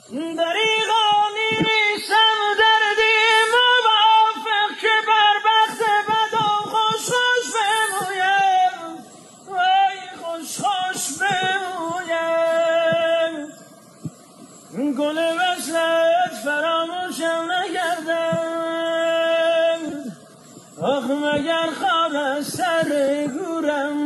دریغا نیستم دردی موافق که بر بخت بدم خوش خوش بمویم وای خوش خوش بمویم گل وصلت فراموشم نکردم آخ مگر خواب از سر گورم